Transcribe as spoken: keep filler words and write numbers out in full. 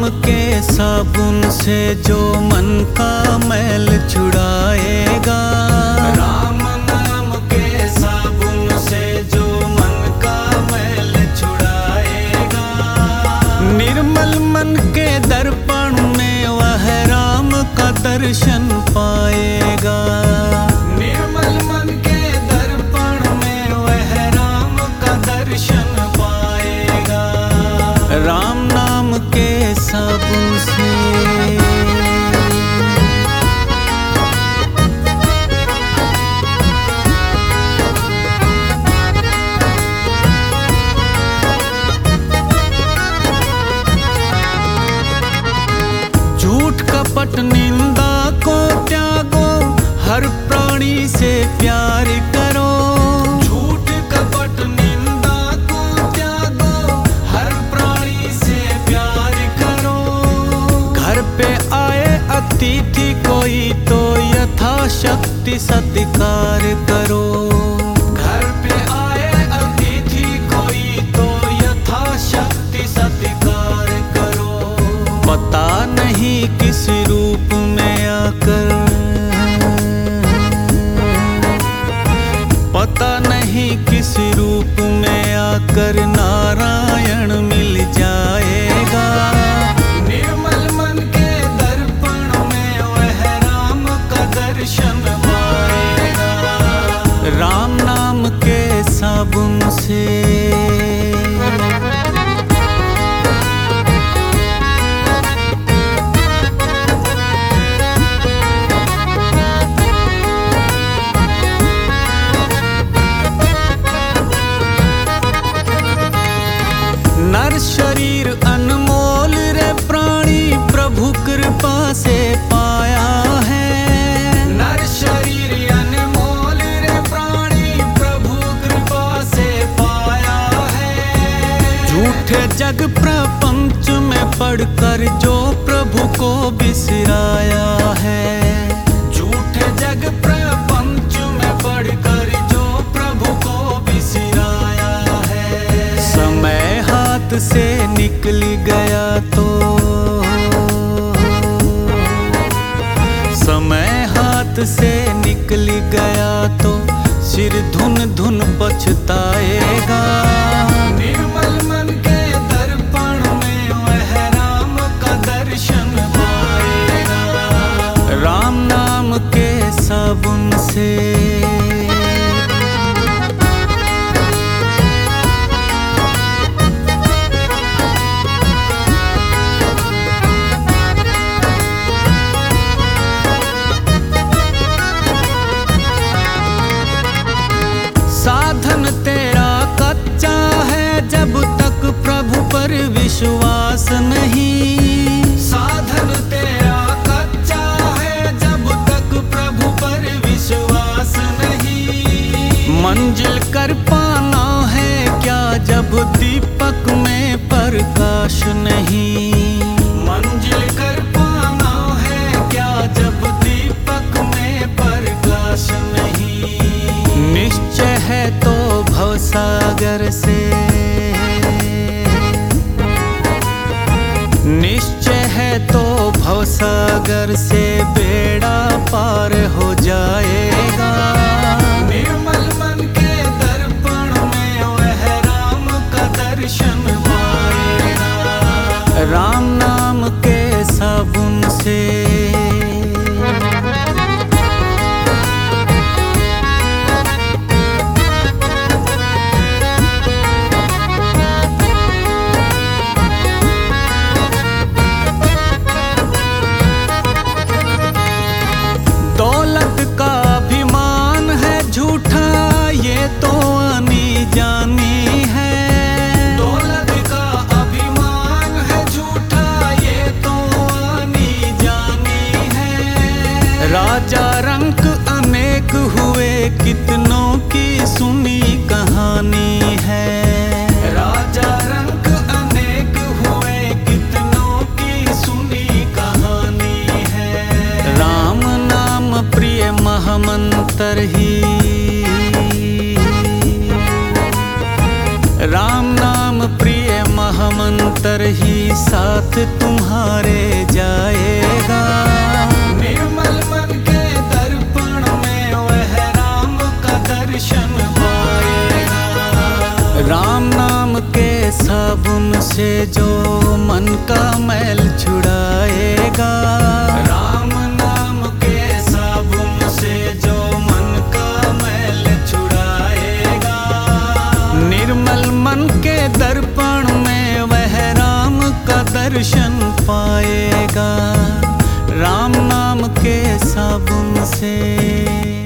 के साबुन से जो मन का मैल छुड़ाएगा। राम नाम के साबुन से जो मन का मैल छुड़ाएगा। निर्मल मन के दर्पण में वह राम का दर्शन पाएगा। निर्मल मन के दर्पण में वह राम का दर्शन पाएगा। राम नाम के साबुन से। झूठ कपट निंदा को त्यागो, हर प्राणी से प्यार करो। झूठ कपट निंदा को त्यागो, हर प्राणी से प्यार करो। घर पे आए अतिथि कोई तो यथाशक्ति सत्कार करो। घर पे आए अतिथि कोई तो यथाशक्ति सत्कार करो। पता नहीं किस रूप में आकर, पता नहीं किस रूप में आकर नारायण मिल जाएगा। निर्मल मन के दर्पण में वह राम का दर्शन पाएगा। राम नाम के साबुन से। नर शरीर अनमोल रे प्राणी प्रभु कृपा से पाया है। नर शरीर अनमोल रे प्राणी प्रभु कृपा से पाया है। झूठे जग प्रपंच में पढ़कर जो प्रभु को बिसराया है। झूठे जग प्रपंच में पढ़कर जो प्रभु को बिसराया है। समय हाथ से निकल गया तो, समय हाथ से निकल गया तो सिर धुन धुन पछताएगा। निर्मल मन के दर्पण में वह राम का दर्शन पाएगा। राम नाम के साबुन से। साधन तेरा कच्चा है जब तक प्रभु पर विश्वास नहीं। साधन तेरा कच्चा है जब तक प्रभु पर विश्वास नहीं। मंजिल कर पाना है क्या जब दीपक में प्रकाश नहीं। मंजिल कर पाना है क्या जब दीपक में प्रकाश नहीं। निश्चय है तो भवसागर से, निश्चय है तो भवसागर से बेड़ा पार हो जाएगा। निर्मल मन के दर्पण में वह राम का दर्शन पाएगा। राम नाम के साबुन से। दौलत का अभिमान है झूठा ये तो आनी जानी है। दौलत का अभिमान है झूठा ये तो आनी जानी है। राजा रंक अनेक हुए कितनों की सुनी कहानी है। राजा रंक अनेक हुए कितनों की सुनी कहानी है। राम नाम प्रिय महामंत्र ही, राम नाम प्रिय महामंत्र जन्मांतर ही साथ तुम्हारे जाएगा। निर्मल मन के दर्पण में वह राम का दर्शन पाएगा। राम नाम के साबुन से जो मन का मैल छुड़ाएगा। राम नाम के साबुन से जो मन का मैल छुड़ाएगा। निर्मल मन के दर्पण में वह राम का दर्शन पाएगा। राम नाम के साबुन से।